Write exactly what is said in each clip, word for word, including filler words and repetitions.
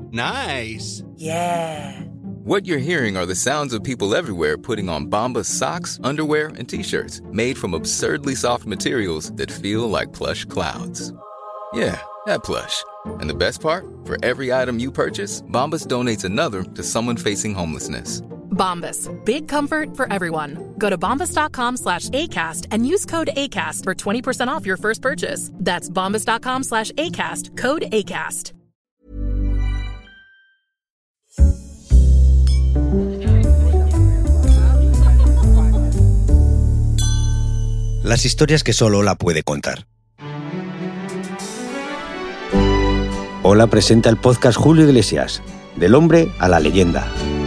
Nice. Yeah. What you're hearing are the sounds of people everywhere putting on Bombas socks, underwear, and T-shirts made from absurdly soft materials that feel like plush clouds. Yeah, that plush. And the best part? For every item you purchase, Bombas donates another to someone facing homelessness. Bombas. Big comfort for everyone. Go to bombas.com slash ACAST and use code ACAST for twenty percent off your first purchase. That's bombas.com slash ACAST. Code ACAST. Las historias que solo Ola puede contar. Ola presenta el podcast Julio Iglesias, del hombre a la leyenda.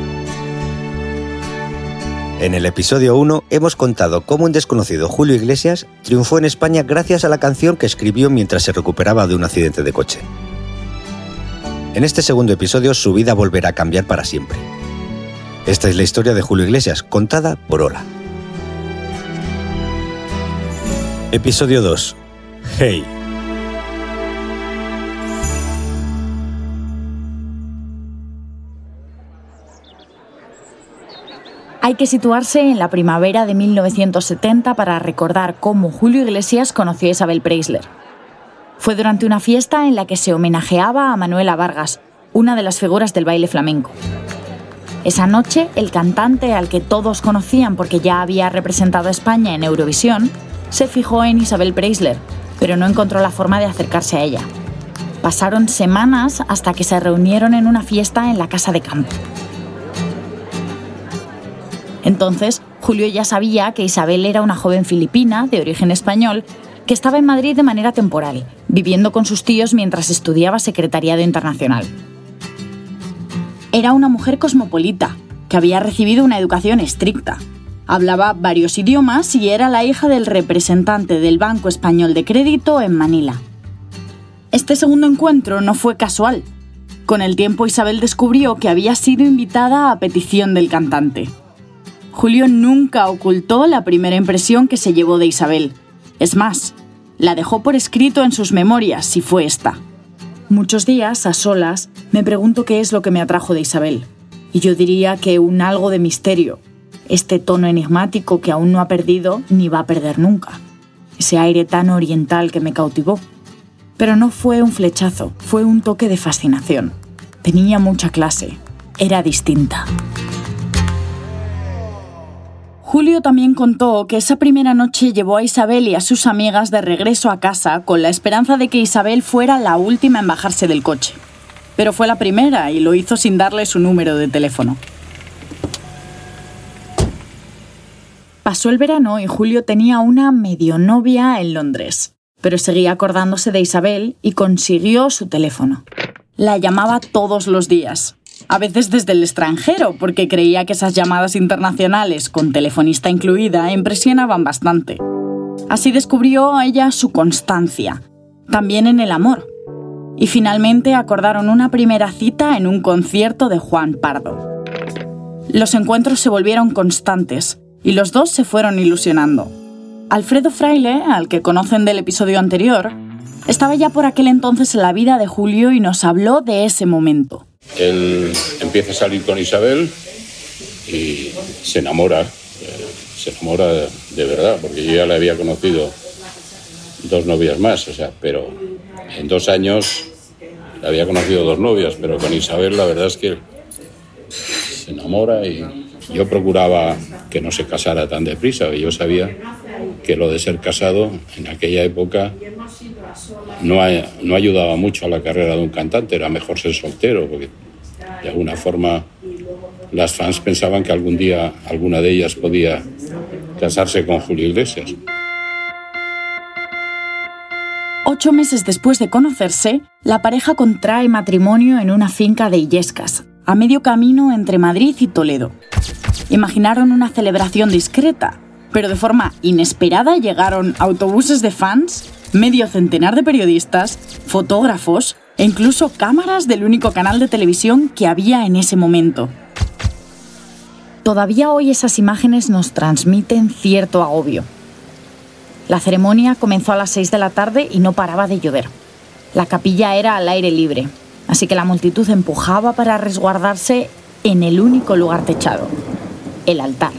En el episodio uno hemos contado cómo un desconocido Julio Iglesias triunfó en España gracias a la canción que escribió mientras se recuperaba de un accidente de coche. En este segundo episodio su vida volverá a cambiar para siempre. Esta es la historia de Julio Iglesias, contada por Ola. Episodio dos. Hey. Hay que situarse en la primavera de mil novecientos setenta para recordar cómo Julio Iglesias conoció a Isabel Preisler. Fue durante una fiesta en la que se homenajeaba a Manuela Vargas, una de las figuras del baile flamenco. Esa noche, el cantante, al que todos conocían porque ya había representado a España en Eurovisión, se fijó en Isabel Preisler, pero no encontró la forma de acercarse a ella. Pasaron semanas hasta que se reunieron en una fiesta en la casa de campo. Entonces, Julio ya sabía que Isabel era una joven filipina, de origen español, que estaba en Madrid de manera temporal, viviendo con sus tíos mientras estudiaba secretariado internacional. Era una mujer cosmopolita, que había recibido una educación estricta. Hablaba varios idiomas y era la hija del representante del Banco Español de Crédito en Manila. Este segundo encuentro no fue casual. Con el tiempo Isabel descubrió que había sido invitada a petición del cantante. Julio nunca ocultó la primera impresión que se llevó de Isabel. Es más, la dejó por escrito en sus memorias y fue esta. Muchos días, a solas, me pregunto qué es lo que me atrajo de Isabel. Y yo diría que un algo de misterio. Este tono enigmático que aún no ha perdido ni va a perder nunca. Ese aire tan oriental que me cautivó. Pero no fue un flechazo, fue un toque de fascinación. Tenía mucha clase, era distinta. Julio también contó que esa primera noche llevó a Isabel y a sus amigas de regreso a casa con la esperanza de que Isabel fuera la última en bajarse del coche. Pero fue la primera y lo hizo sin darle su número de teléfono. Pasó el verano y Julio tenía una medio novia en Londres, pero seguía acordándose de Isabel y consiguió su teléfono. La llamaba todos los días, a veces desde el extranjero, porque creía que esas llamadas internacionales, con telefonista incluida, impresionaban bastante. Así descubrió a ella su constancia, también en el amor. Y finalmente acordaron una primera cita en un concierto de Juan Pardo. Los encuentros se volvieron constantes, y los dos se fueron ilusionando. Alfredo Fraile, al que conocen del episodio anterior, estaba ya por aquel entonces en la vida de Julio y nos habló de ese momento. Él empieza a salir con Isabel y se enamora, eh, se enamora de verdad, porque yo ya le había conocido dos novias más, o sea, pero en dos años le había conocido dos novias, pero con Isabel la verdad es que se enamora y yo procuraba que no se casara tan deprisa, porque yo sabía que lo de ser casado en aquella época no, no ayudaba mucho a la carrera de un cantante, era mejor ser soltero, porque de alguna forma las fans pensaban que algún día alguna de ellas podía casarse con Julio Iglesias. Ocho meses después de conocerse, la pareja contrae matrimonio en una finca de Illescas, a medio camino entre Madrid y Toledo. Imaginaron una celebración discreta, pero de forma inesperada llegaron autobuses de fans, medio centenar de periodistas, fotógrafos e incluso cámaras del único canal de televisión que había en ese momento. Todavía hoy esas imágenes nos transmiten cierto agobio. La ceremonia comenzó a las seis de la tarde y no paraba de llover. La capilla era al aire libre. así que la multitud empujaba para resguardarse en el único lugar techado, el altar.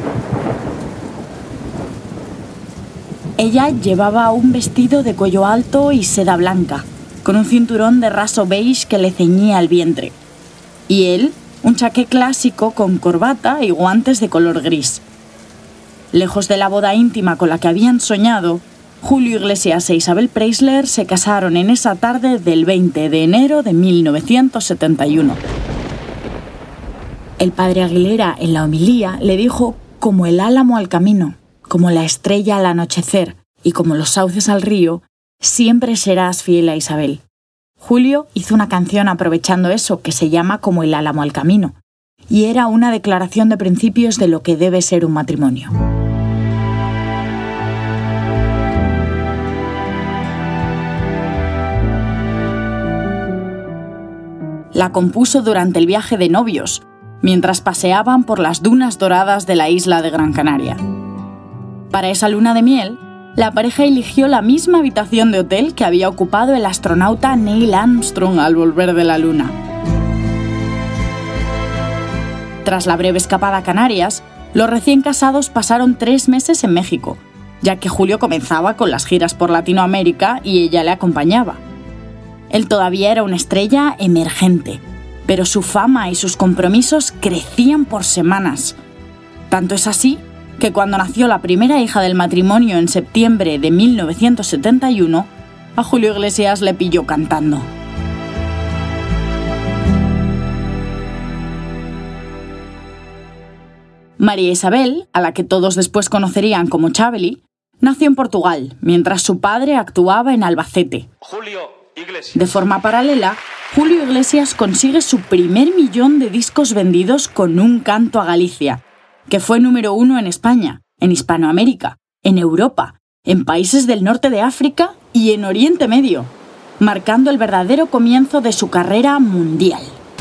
Ella llevaba un vestido de cuello alto y seda blanca, con un cinturón de raso beige que le ceñía el vientre, y él un chaqué clásico con corbata y guantes de color gris. Lejos de la boda íntima con la que habían soñado, Julio Iglesias e Isabel Preisler se casaron en esa tarde del veinte de enero de mil novecientos setenta y uno. El padre Aguilera, en la homilía, le dijo: como el álamo al camino, como la estrella al anochecer y como los sauces al río, siempre serás fiel a Isabel. Julio hizo una canción aprovechando eso, que se llama Como el álamo al camino, y era una declaración de principios de lo que debe ser un matrimonio. La compuso durante el viaje de novios, mientras paseaban por las dunas doradas de la isla de Gran Canaria. Para esa luna de miel, la pareja eligió la misma habitación de hotel que había ocupado el astronauta Neil Armstrong al volver de la Luna. Tras la breve escapada a Canarias, los recién casados pasaron tres meses en México, ya que Julio comenzaba con las giras por Latinoamérica y ella le acompañaba. Él todavía era una estrella emergente, pero su fama y sus compromisos crecían por semanas. Tanto es así que cuando nació la primera hija del matrimonio en septiembre de mil novecientos setenta y uno, a Julio Iglesias le pilló cantando. María Isabel, a la que todos después conocerían como Chabeli, nació en Portugal, mientras su padre actuaba en Albacete. Julio Iglesias. De forma paralela, Julio Iglesias consigue su primer millón de discos vendidos con Un canto a Galicia, que fue número uno en España, en Hispanoamérica, en Europa, en países del norte de África y en Oriente Medio, marcando el verdadero comienzo de su carrera mundial.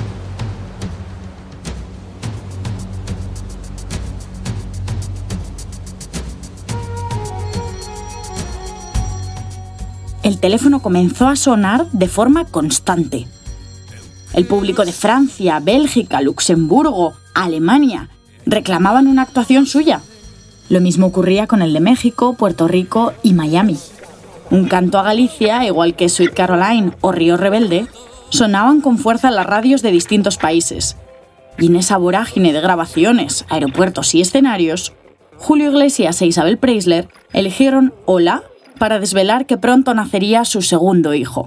El teléfono comenzó a sonar de forma constante. El público de Francia, Bélgica, Luxemburgo, Alemania reclamaban una actuación suya. Lo mismo ocurría con el de México, Puerto Rico y Miami. Un canto a Galicia, igual que Sweet Caroline o Río Rebelde, sonaban con fuerza en las radios de distintos países. Y en esa vorágine de grabaciones, aeropuertos y escenarios, Julio Iglesias e Isabel Preisler eligieron Hola para desvelar que pronto nacería su segundo hijo.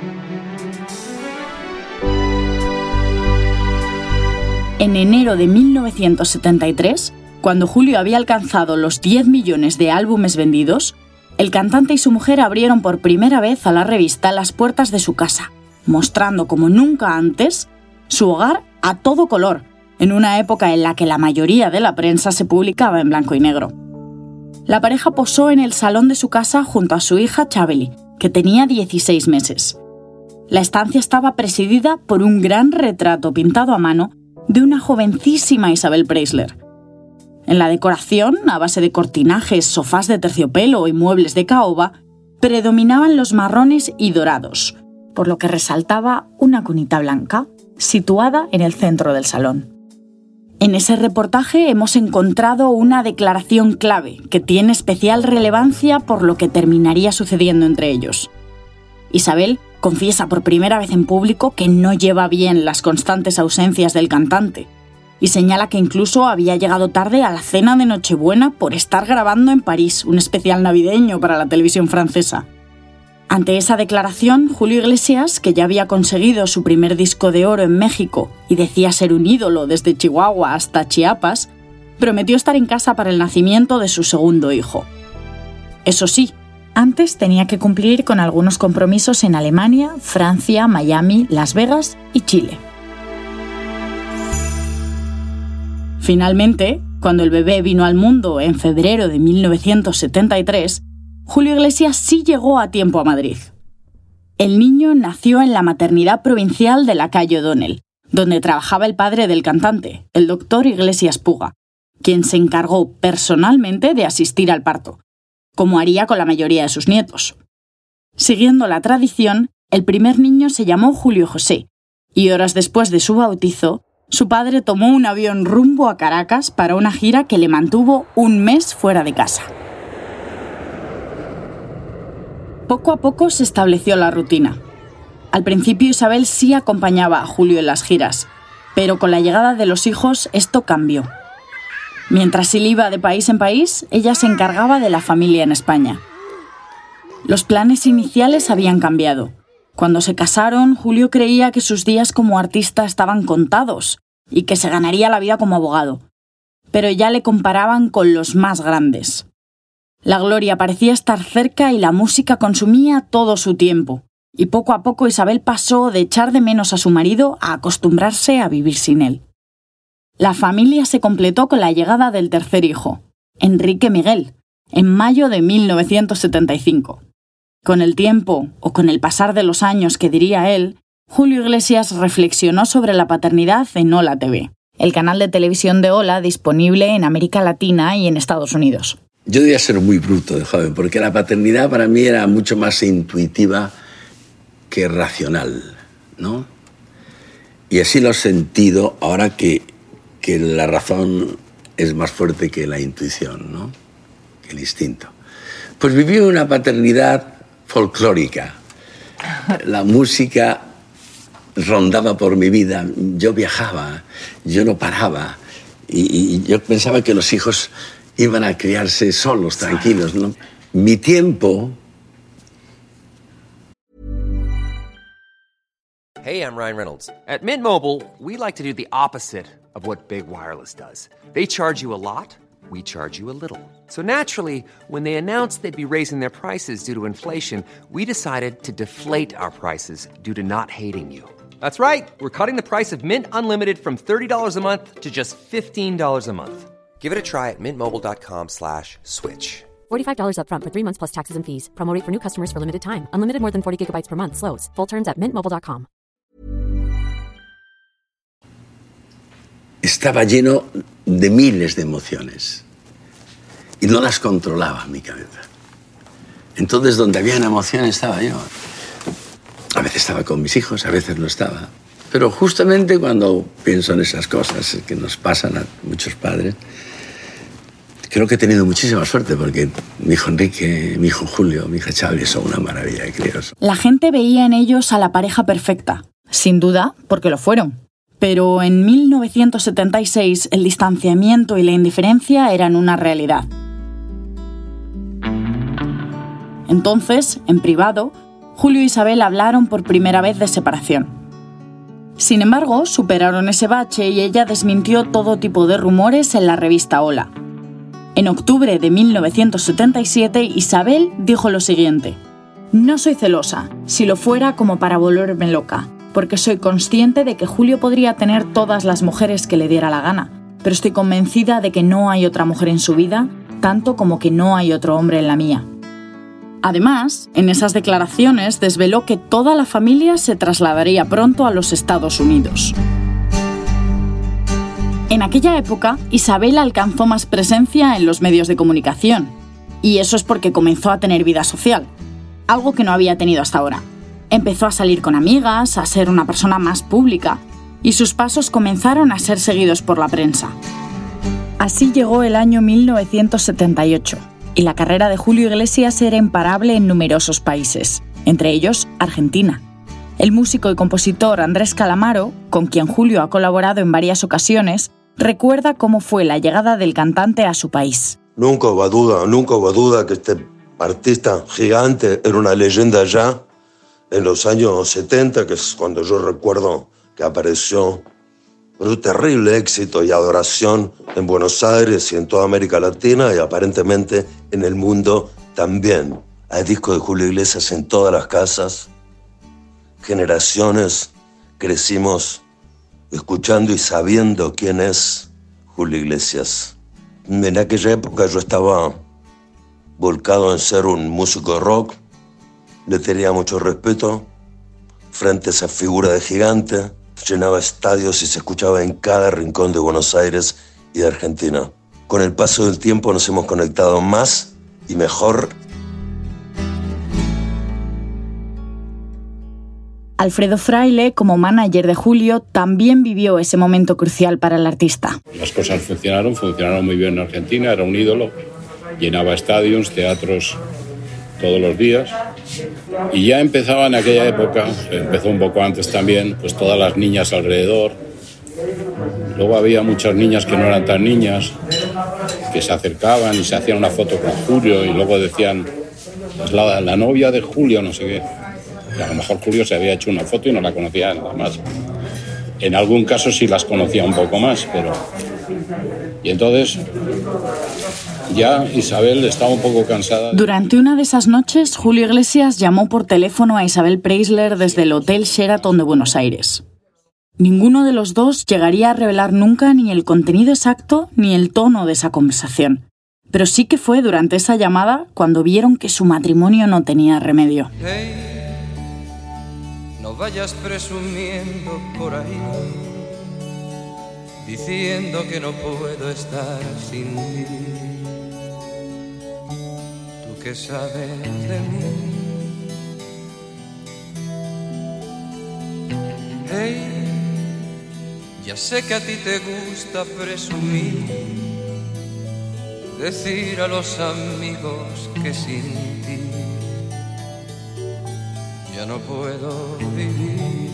En enero de mil novecientos setenta y tres, cuando Julio había alcanzado los diez millones de álbumes vendidos, el cantante y su mujer abrieron por primera vez a la revista las puertas de su casa, mostrando como nunca antes su hogar a todo color, en una época en la que la mayoría de la prensa se publicaba en blanco y negro. La pareja posó en el salón de su casa junto a su hija Chabeli, que tenía dieciséis meses. La estancia estaba presidida por un gran retrato pintado a mano de una jovencísima Isabel Preisler. En la decoración, a base de cortinajes, sofás de terciopelo y muebles de caoba, predominaban los marrones y dorados, por lo que resaltaba una cunita blanca, situada en el centro del salón. En ese reportaje hemos encontrado una declaración clave que tiene especial relevancia por lo que terminaría sucediendo entre ellos. Isabel confiesa por primera vez en público que no lleva bien las constantes ausencias del cantante y señala que incluso había llegado tarde a la cena de Nochebuena por estar grabando en París un especial navideño para la televisión francesa. Ante esa declaración, Julio Iglesias, que ya había conseguido su primer disco de oro en México y decía ser un ídolo desde Chihuahua hasta Chiapas, prometió estar en casa para el nacimiento de su segundo hijo. Eso sí, antes tenía que cumplir con algunos compromisos en Alemania, Francia, Miami, Las Vegas y Chile. Finalmente, cuando el bebé vino al mundo en febrero de mil novecientos setenta y tres, Julio Iglesias sí llegó a tiempo a Madrid. El niño nació en la maternidad provincial de la calle O'Donnell, donde trabajaba el padre del cantante, el doctor Iglesias Puga, quien se encargó personalmente de asistir al parto, como haría con la mayoría de sus nietos. Siguiendo la tradición, el primer niño se llamó Julio José, y horas después de su bautizo, su padre tomó un avión rumbo a Caracas para una gira que le mantuvo un mes fuera de casa. Poco a poco se estableció la rutina. Al principio Isabel sí acompañaba a Julio en las giras, pero con la llegada de los hijos esto cambió. Mientras él iba de país en país, ella se encargaba de la familia en España. Los planes iniciales habían cambiado. Cuando se casaron, Julio creía que sus días como artista estaban contados y que se ganaría la vida como abogado. Pero ya le comparaban con los más grandes. La gloria parecía estar cerca y la música consumía todo su tiempo. Y poco a poco Isabel pasó de echar de menos a su marido a acostumbrarse a vivir sin él. La familia se completó con la llegada del tercer hijo, Enrique Miguel, en mayo de mil novecientos setenta y cinco. Con el tiempo, o con el pasar de los años que diría él, Julio Iglesias reflexionó sobre la paternidad en Hola T V, el canal de televisión de Hola disponible en América Latina y en Estados Unidos. Yo debía ser muy bruto de joven, porque la paternidad para mí era mucho más intuitiva que racional, ¿no? Y así lo he sentido ahora que, que la razón es más fuerte que la intuición, ¿no? Que el instinto. Pues viví una paternidad folclórica. La música rondaba por mi vida, yo viajaba, yo no paraba y, y yo pensaba que los hijos iban a criarse solos, tranquilos, ¿no? Mi tiempo... Hey, I'm Ryan Reynolds. At Mint Mobile, we like to do the opposite of what Big Wireless does. They charge you a lot, we charge you a little. So naturally, when they announced they'd be raising their prices due to inflation, we decided to deflate our prices due to not hating you. That's right. We're cutting the price of Mint Unlimited from thirty dollars a month to just fifteen dollars a month. Give it a try at mintmobile.com slash switch. forty-five dollars up front for three months plus taxes and fees. Promo rate for new customers for limited time. Unlimited more than forty gigabytes per month slows. Full terms at mint mobile dot com. Estaba lleno de miles de emociones y no las controlaba en mi cabeza. Entonces, donde había una emoción estaba yo. A veces estaba con mis hijos, a veces no estaba. Pero justamente cuando pienso en esas cosas que nos pasan a muchos padres, creo que he tenido muchísima suerte porque mi hijo Enrique, mi hijo Julio, mi hija Xavi son una maravilla de críos. La gente veía en ellos a la pareja perfecta, sin duda, porque lo fueron. Pero en mil novecientos setenta y seis el distanciamiento y la indiferencia eran una realidad. Entonces, en privado, Julio e Isabel hablaron por primera vez de separación. Sin embargo, superaron ese bache y ella desmintió todo tipo de rumores en la revista Hola. En octubre de mil novecientos setenta y siete, Isabel dijo lo siguiente: «No soy celosa, si lo fuera como para volverme loca, porque soy consciente de que Julio podría tener todas las mujeres que le diera la gana, pero estoy convencida de que no hay otra mujer en su vida, tanto como que no hay otro hombre en la mía». Además, en esas declaraciones desveló que toda la familia se trasladaría pronto a los Estados Unidos. En aquella época, Isabel alcanzó más presencia en los medios de comunicación, y eso es porque comenzó a tener vida social, algo que no había tenido hasta ahora. Empezó a salir con amigas, a ser una persona más pública, y sus pasos comenzaron a ser seguidos por la prensa. Así llegó el año mil novecientos setenta y ocho, y la carrera de Julio Iglesias era imparable en numerosos países, entre ellos Argentina. El músico y compositor Andrés Calamaro, con quien Julio ha colaborado en varias ocasiones, recuerda cómo fue la llegada del cantante a su país. Nunca hubo duda, nunca hubo duda que este artista gigante era una leyenda ya en los años setenta, que es cuando yo recuerdo que apareció con un terrible éxito y adoración en Buenos Aires y en toda América Latina y aparentemente en el mundo también. Hay discos de Julio Iglesias en todas las casas. Generaciones crecimos escuchando y sabiendo quién es Julio Iglesias. En aquella época yo estaba volcado en ser un músico de rock. Le tenía mucho respeto frente a esa figura de gigante. Llenaba estadios y se escuchaba en cada rincón de Buenos Aires y de Argentina. Con el paso del tiempo nos hemos conectado más y mejor. Alfredo Fraile, como manager de Julio, también vivió ese momento crucial para el artista. Las cosas funcionaron, funcionaron muy bien en Argentina, era un ídolo, llenaba estadios, teatros todos los días. Y ya empezaba en aquella época, empezó un poco antes también, pues todas las niñas alrededor. Luego había muchas niñas que no eran tan niñas, que se acercaban y se hacían una foto con Julio y luego decían, es la, la novia de Julio, no sé qué. Y a lo mejor Julio se había hecho una foto y no la conocía nada más. En algún caso sí las conocía un poco más, pero... Y entonces ya Isabel estaba un poco cansada. Durante una de esas noches, Julio Iglesias llamó por teléfono a Isabel Preisler desde el Hotel Sheraton de Buenos Aires. Ninguno de los dos llegaría a revelar nunca ni el contenido exacto ni el tono de esa conversación. Pero sí que fue durante esa llamada cuando vieron que su matrimonio no tenía remedio. Hey, no vayas presumiendo por ahí, diciendo que no puedo estar sin ti. Tú que sabes de mí. Hey, ya sé que a ti te gusta presumir, decir a los amigos que sin ti ya no puedo vivir.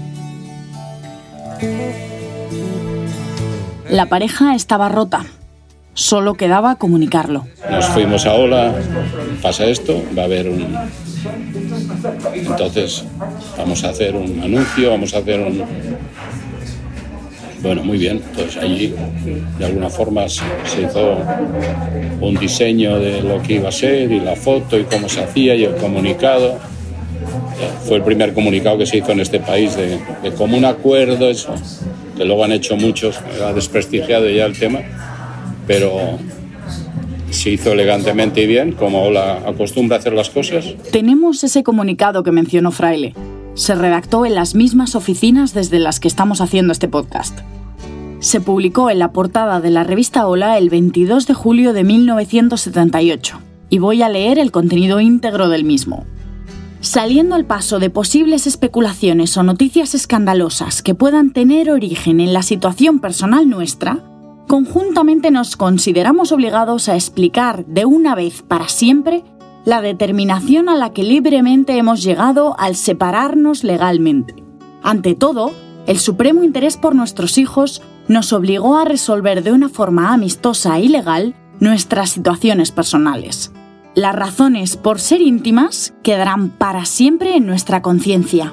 La pareja estaba rota. Solo quedaba comunicarlo. Nos fuimos a Hola, pasa esto, va a haber un... Entonces vamos a hacer un anuncio, vamos a hacer un... Bueno, muy bien, entonces allí de alguna forma se hizo un diseño de lo que iba a ser y la foto y cómo se hacía y el comunicado. Fue el primer comunicado que se hizo en este país de, de común acuerdo, eso, que luego han hecho muchos, ha desprestigiado ya el tema, pero se hizo elegantemente y bien, como la acostumbra hacer las cosas. Tenemos ese comunicado que mencionó Fraile. Se redactó en las mismas oficinas desde las que estamos haciendo este podcast. Se publicó en la portada de la revista Hola el veintidós de julio de mil novecientos setenta y ocho, y voy a leer el contenido íntegro del mismo. Saliendo al paso de posibles especulaciones o noticias escandalosas que puedan tener origen en la situación personal nuestra, conjuntamente nos consideramos obligados a explicar de una vez para siempre la determinación a la que libremente hemos llegado al separarnos legalmente. Ante todo, el supremo interés por nuestros hijos nos obligó a resolver de una forma amistosa y legal nuestras situaciones personales. Las razones por ser íntimas quedarán para siempre en nuestra conciencia.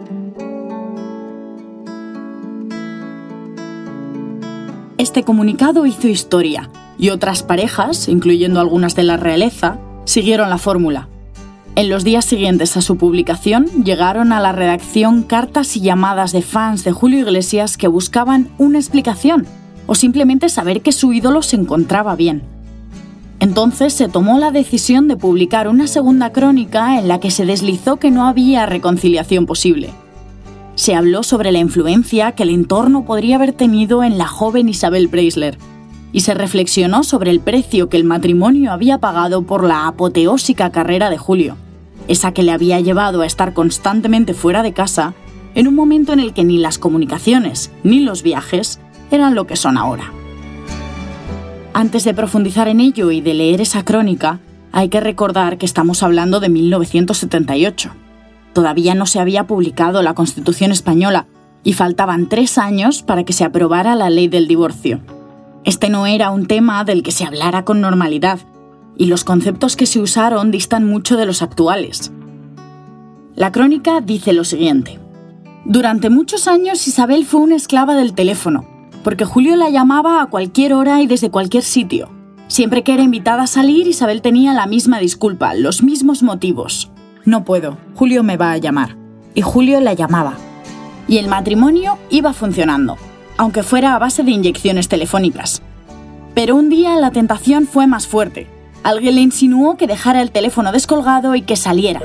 Este comunicado hizo historia, y otras parejas, incluyendo algunas de la realeza, siguieron la fórmula. En los días siguientes a su publicación, llegaron a la redacción cartas y llamadas de fans de Julio Iglesias que buscaban una explicación, o simplemente saber que su ídolo se encontraba bien. Entonces se tomó la decisión de publicar una segunda crónica en la que se deslizó que no había reconciliación posible. Se habló sobre la influencia que el entorno podría haber tenido en la joven Isabel Preisler, y se reflexionó sobre el precio que el matrimonio había pagado por la apoteósica carrera de Julio, esa que le había llevado a estar constantemente fuera de casa en un momento en el que ni las comunicaciones ni los viajes eran lo que son ahora. Antes de profundizar en ello y de leer esa crónica, hay que recordar que estamos hablando de mil novecientos setenta y ocho. Todavía no se había publicado la Constitución española y faltaban tres años para que se aprobara la ley del divorcio. Este no era un tema del que se hablara con normalidad, y los conceptos que se usaron distan mucho de los actuales. La crónica dice lo siguiente. Durante muchos años Isabel fue una esclava del teléfono, porque Julio la llamaba a cualquier hora y desde cualquier sitio. Siempre que era invitada a salir, Isabel tenía la misma disculpa, los mismos motivos. No puedo, Julio me va a llamar. Y Julio la llamaba. Y el matrimonio iba funcionando, aunque fuera a base de inyecciones telefónicas. Pero un día la tentación fue más fuerte. Alguien le insinuó que dejara el teléfono descolgado y que saliera.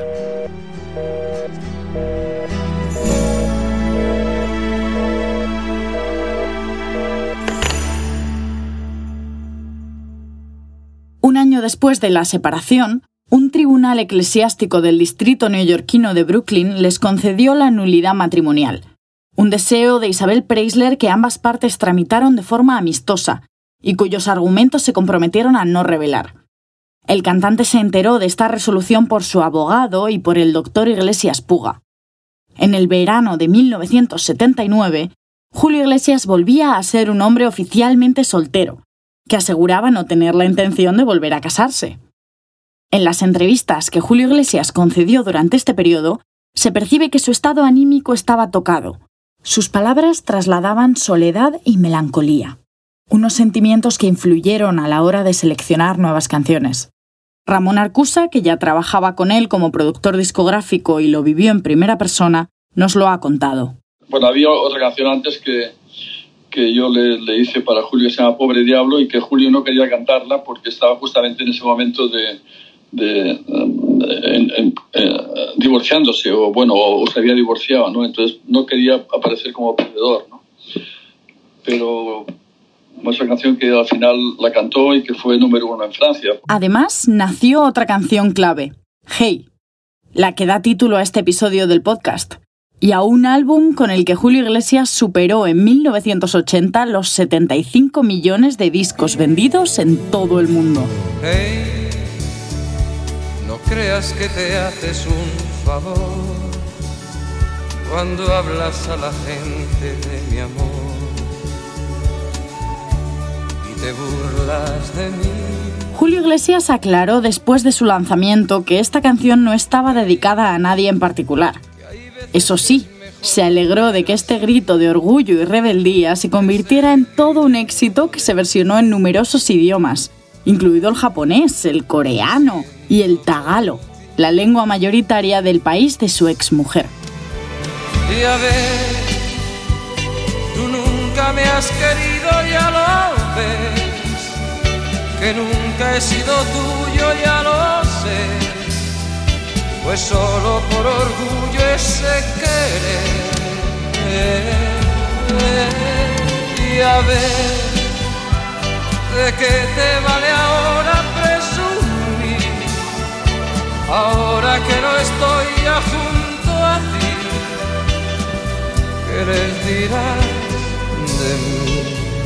Un año después de la separación, Un tribunal eclesiástico del distrito neoyorquino de Brooklyn les concedió la nulidad matrimonial, un deseo de Isabel Preisler que ambas partes tramitaron de forma amistosa y cuyos argumentos se comprometieron a no revelar. El cantante se enteró de esta resolución por su abogado y por el doctor Iglesias Puga. En el verano de mil novecientos setenta y nueve, Julio Iglesias volvía a ser un hombre oficialmente soltero, que aseguraba no tener la intención de volver a casarse. En las entrevistas que Julio Iglesias concedió durante este periodo, se percibe que su estado anímico estaba tocado. Sus palabras trasladaban soledad y melancolía, unos sentimientos que influyeron a la hora de seleccionar nuevas canciones. Ramón Arcusa, que ya trabajaba con él como productor discográfico y lo vivió en primera persona, nos lo ha contado. Bueno, había otra canción antes que, que yo le, le hice para Julio, que se llama Pobre Diablo, y que Julio no quería cantarla porque estaba justamente en ese momento de, de, de en, en, eh, divorciándose, o bueno, o se había divorciado, ¿no? Entonces no quería aparecer como perdedor, ¿no? Pero esa canción que al final la cantó y que fue número uno en Francia. Además, nació otra canción clave, Hey, la que da título a este episodio del podcast, y a un álbum con el que Julio Iglesias superó en mil novecientos ochenta los setenta y cinco millones de discos vendidos en todo el mundo. Hey, no creas que te haces un favor cuando hablas a la gente de mi amor y te burlas de mí. Julio Iglesias aclaró después de su lanzamiento que esta canción no estaba dedicada a nadie en particular. Eso sí, se alegró de que este grito de orgullo y rebeldía se convirtiera en todo un éxito que se versionó en numerosos idiomas, incluido el japonés, el coreano y el tagalo, la lengua mayoritaria del país de su exmujer. Y a ver, tú nunca me has querido, ya lo ves, que nunca he sido tuyo, ya lo sé. Pues solo por orgullo ese querer. Y a ver, ¿de qué te vale ahora presumir? Ahora que no estoy ya junto a ti, ¿qué les dirás de mí?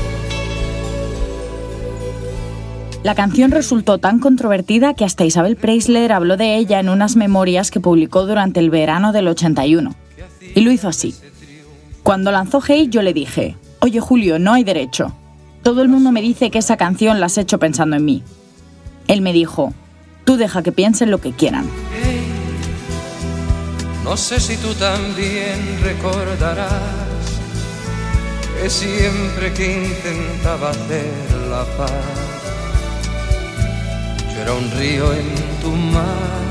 La canción resultó tan controvertida que hasta Isabel Preisler habló de ella en unas memorias que publicó durante el verano del ochenta y uno. Y lo hizo así. Cuando lanzó Hey, yo le dije, oye Julio, no hay derecho. Todo el mundo me dice que esa canción la has hecho pensando en mí. Él me dijo, tú deja que piensen lo que quieran. Hey, no sé si tú también recordarás que siempre que intentaba hacer la paz, era un río en tu mar.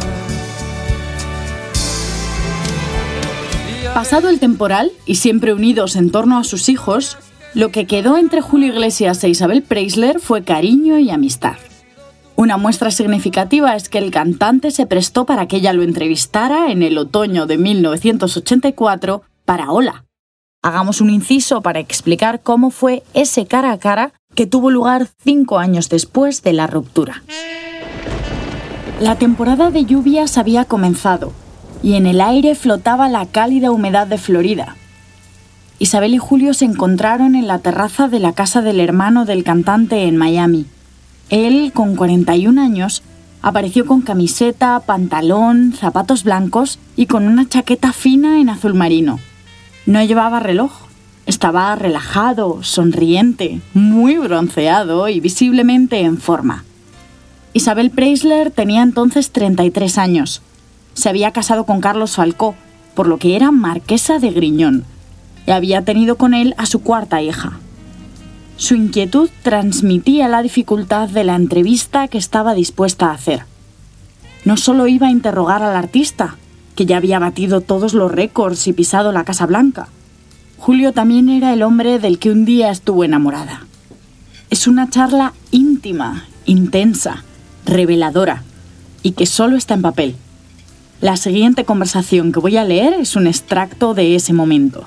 Pasado el temporal, y siempre unidos en torno a sus hijos, lo que quedó entre Julio Iglesias e Isabel Preisler fue cariño y amistad. Una muestra significativa es que el cantante se prestó para que ella lo entrevistara en el otoño de mil novecientos ochenta y cuatro para Hola. Hagamos un inciso para explicar cómo fue ese cara a cara que tuvo lugar cinco años después de la ruptura. La temporada de lluvias había comenzado y en el aire flotaba la cálida humedad de Florida. Isabel y Julio se encontraron en la terraza de la casa del hermano del cantante en Miami. Él, con cuarenta y un años, apareció con camiseta, pantalón, zapatos blancos y con una chaqueta fina en azul marino. No llevaba reloj. Estaba relajado, sonriente, muy bronceado y visiblemente en forma. Isabel Preisler tenía entonces treinta y tres años. Se había casado con Carlos Falcó, por lo que era marquesa de Griñón, y había tenido con él a su cuarta hija. Su inquietud transmitía la dificultad de la entrevista que estaba dispuesta a hacer. No solo iba a interrogar al artista, que ya había batido todos los récords y pisado la Casa Blanca. Julio también era el hombre del que un día estuvo enamorada. Es una charla íntima, intensa, reveladora, y que solo está en papel. La siguiente conversación que voy a leer es un extracto de ese momento.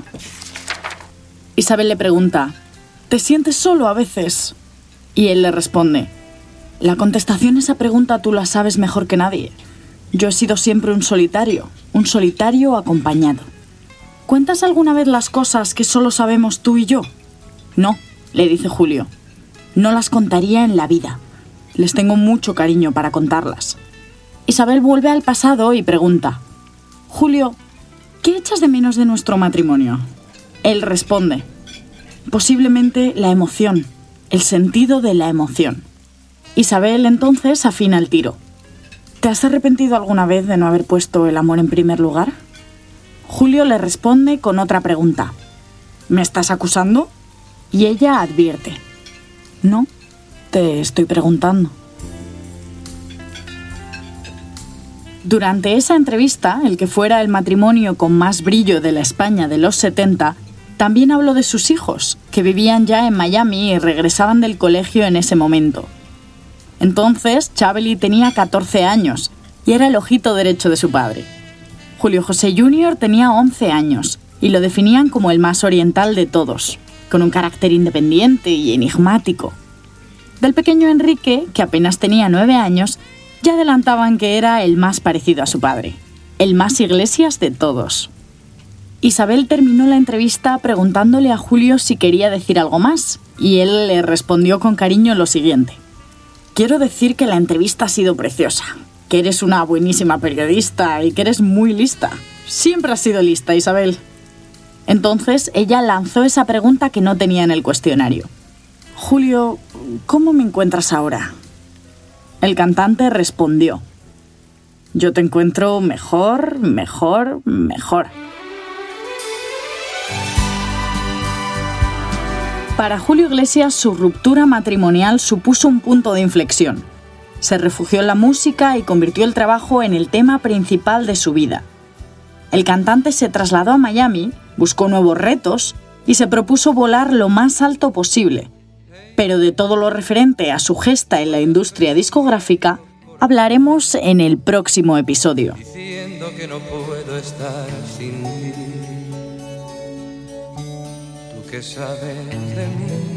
Isabel le pregunta, ¿te sientes solo a veces? Y él le responde, La contestación a esa pregunta tú la sabes mejor que nadie. Yo he sido siempre un solitario, un solitario acompañado. ¿Cuentas alguna vez las cosas que solo sabemos tú y yo? No, le dice Julio. No las contaría en la vida. Les tengo mucho cariño para contarlas. Isabel vuelve al pasado y pregunta: Julio, ¿qué echas de menos de nuestro matrimonio? Él responde: posiblemente la emoción, el sentido de la emoción. Isabel entonces afina el tiro. ¿Te has arrepentido alguna vez de no haber puesto el amor en primer lugar? Julio le responde con otra pregunta: ¿me estás acusando? Y ella advierte: no, te estoy preguntando. Durante esa entrevista, el que fuera el matrimonio con más brillo de la España de los setenta, también habló de sus hijos, que vivían ya en Miami y regresaban del colegio en ese momento. Entonces, Chabeli tenía catorce años y era el ojito derecho de su padre. Julio José junior tenía once años y lo definían como el más oriental de todos, con un carácter independiente y enigmático. Del pequeño Enrique, que apenas tenía nueve años, ya adelantaban que era el más parecido a su padre, el más Iglesias de todos. Isabel terminó la entrevista preguntándole a Julio si quería decir algo más, y él le respondió con cariño lo siguiente: quiero decir que la entrevista ha sido preciosa, que eres una buenísima periodista y que eres muy lista. Siempre has sido lista, Isabel. Entonces ella lanzó esa pregunta que no tenía en el cuestionario: Julio, ¿cómo me encuentras ahora? El cantante respondió: yo te encuentro mejor, mejor, mejor. Para Julio Iglesias, su ruptura matrimonial supuso un punto de inflexión. Se refugió en la música y convirtió el trabajo en el tema principal de su vida. El cantante se trasladó a Miami, buscó nuevos retos y se propuso volar lo más alto posible. Pero de todo lo referente a su gesta en la industria discográfica hablaremos en el próximo episodio. Diciendo que no puedo estar sin ti. Tú que sabes de mí.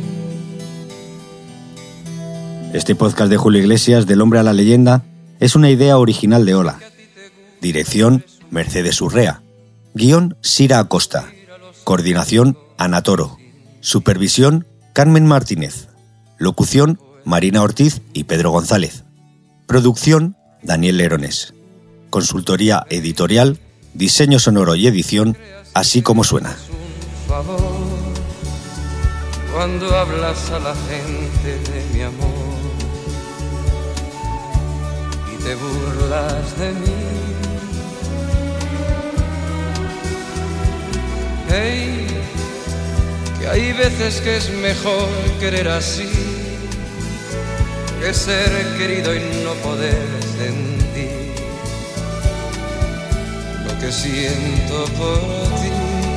Este podcast de Julio Iglesias, Del hombre a la leyenda, es una idea original de Ola. Dirección: Mercedes Urrea. Guión: Sira Acosta. Coordinación: Ana Toro. Supervisión: Carmen Martínez. Locución: Marina Ortiz y Pedro González. Producción: Daniel Lerones. Consultoría editorial, diseño sonoro y edición, Así como suena. Un favor, cuando hablas a la gente de mi amor y te burlas de mí. Hey, que hay veces que es mejor querer así que ser querido y no poder sentir lo que siento por ti.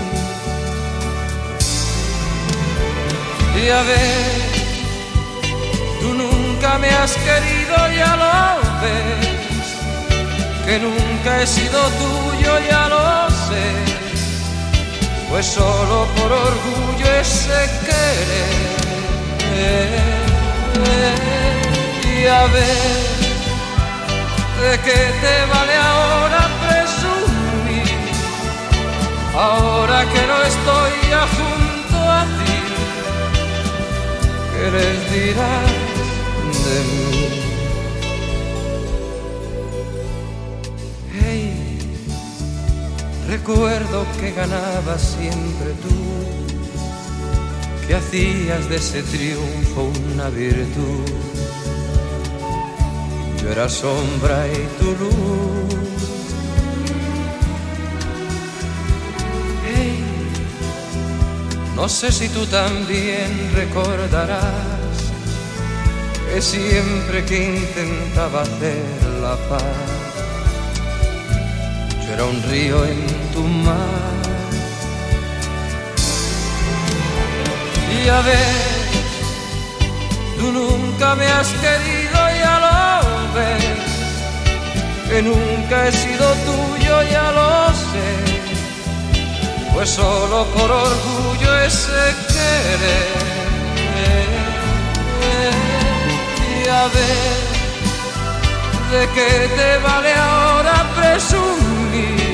Y a ver, tú nunca me has querido, ya lo ves, que nunca he sido tuyo, ya lo sé. Pues solo por orgullo ese querer. Y a ver, ¿de qué te vale ahora presumir? Ahora que no estoy ya junto a ti, ¿qué les dirás de mí? Hey, recuerdo que ganabas siempre tú, que hacías de ese triunfo una virtud. Yo era sombra y tu luz. Hey, no sé si tú también recordarás que siempre que intentaba hacer la paz, yo era un río en tu mar. Y a ver, tú nunca me has querido, ya lo ves, que nunca he sido tuyo, ya lo sé. Pues solo por orgullo ese querer. Y a ver, ver, ¿de qué te vale ahora presumir?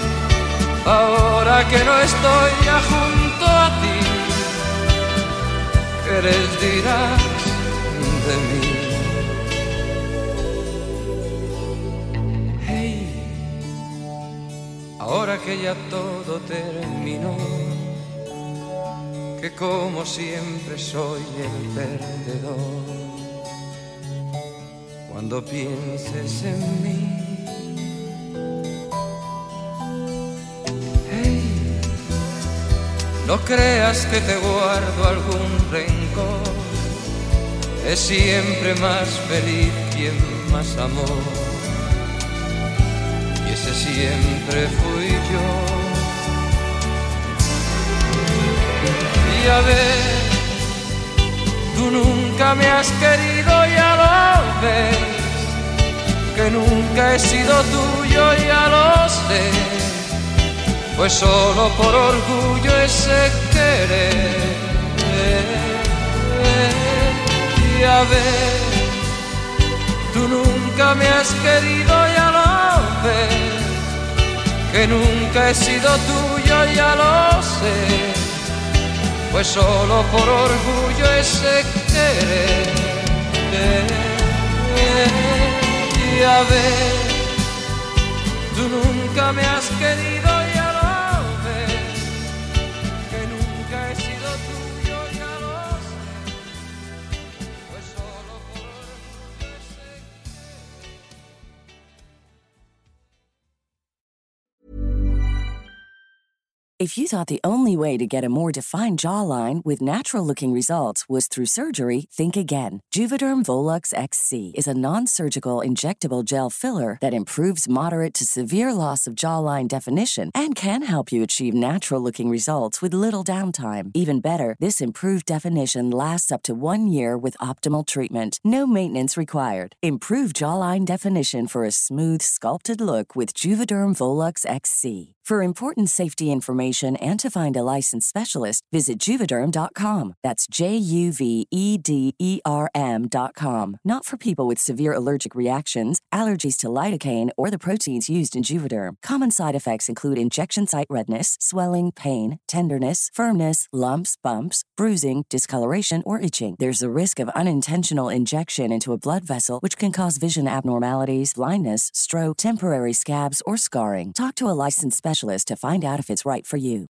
Ahora que no estoy ya junto a ti, ¿qué les dirás de mí? Hey, ahora que ya todo terminó, que como siempre soy el perdedor, cuando pienses en mí, hey, no creas que te guardo algún rencor, es siempre más feliz quien más amó, y ese siempre fui yo. Ya ves, tú nunca me has querido, ya lo ves, que nunca he sido tuyo, ya lo sé, pues solo por orgullo ese querer. Ya ves, tú nunca me has querido, ya lo ves, que nunca he sido tuyo, ya lo sé, pues solo por orgullo ese querer. Ya ves, tú nunca me has querido, ya lo ves, que nunca he sido tuyo, ya lo sé, pues solo por orgullo ese If you thought the only way to get a more defined jawline with natural-looking results was through surgery, think again. Juvederm Volux X C is a non-surgical injectable gel filler that improves moderate to severe loss of jawline definition and can help you achieve natural-looking results with little downtime. Even better, this improved definition lasts up to one year with optimal treatment. No maintenance required. Improve jawline definition for a smooth, sculpted look with Juvederm Volux X C. For important safety information and to find a licensed specialist, visit Juvederm dot com. That's J U V E D E R M dot com. Not for people with severe allergic reactions, allergies to lidocaine, or the proteins used in Juvederm. Common side effects include injection site redness, swelling, pain, tenderness, firmness, lumps, bumps, bruising, discoloration, or itching. There's a risk of unintentional injection into a blood vessel, which can cause vision abnormalities, blindness, stroke, temporary scabs, or scarring. Talk to a licensed specialist to find out if it's right for you.